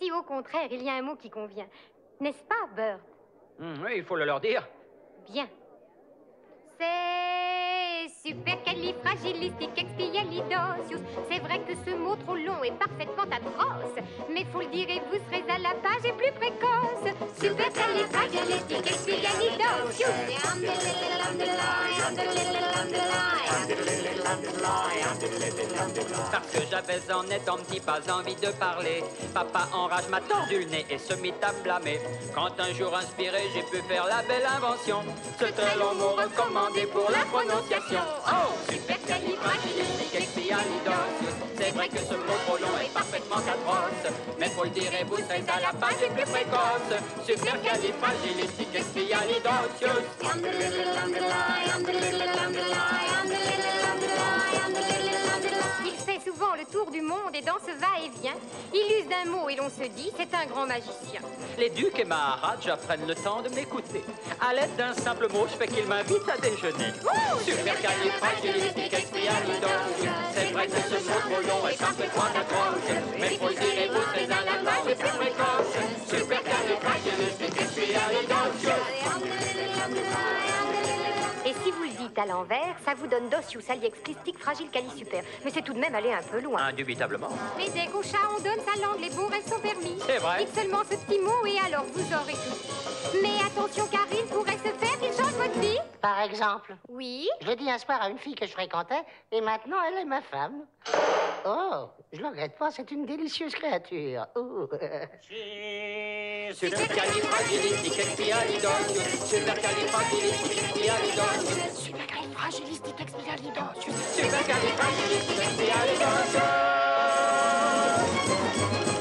Si au contraire, il y a un mot qui convient. N'est-ce pas, Bird? Oui, il faut le leur dire. Bien. C'est supercalifragilisticexpialidocious. C'est vrai que ce mot trop long est parfaitement atroce. Mais faut le dire et vous serez à la page et plus précoce. Supercalifragilisticexpialidocious. Parce que j'avais en étant petit pas envie de parler. Papa enrage m'a tordu le nez et se mit à me blâmer. Quand un jour inspiré, j'ai pu faire la belle invention. Ce très long mot recommandé pour la prononciation. Oh, supercalifragilisticexpialidocious. C'est vrai que ce mot trop long est parfaitement atroce. Mais faut le dire et vous serez à la page et plus précoce. Supercalifragilisticexpialidocious. Il fait souvent le tour du monde et dans ce va-et-vient, il use d'un mot et l'on se dit c'est un grand magicien. Les ducs et Maharajas prennent le temps de m'écouter. À l'aide d'un simple mot, je fais qu'ils m'invitent à déjeuner. Supercalifragilisticexpialidocious. C'est vrai que ce mot trop long est parfaitement atroce. Mais faut le dire et vous serez à la page et plus précoce. Supercalifragilisticexpialidocious. Et si vous le dites à l'envers, ça vous donne docius aliexplictique fragile super. Mais c'est tout de même aller un peu loin. Indubitablement. Mais dès qu'au chat on donne sa langue, les bons rêves sont permis. C'est vrai. Dites seulement ce petit mot et alors vous aurez tout. Mais attention car il pourrait se faire qu'il change votre vie. Par exemple, Oui. je l'ai dit un soir à une fille que je fréquentais, et maintenant elle est ma femme. Oh, je le regrette pas, c'est une délicieuse créature. Oh. Supercalifragilisticexpialidocious. Supercalifragilisticexpialidocious. Supercalifragilisticexpialidocious. Supercalifragilisticexpialidocious.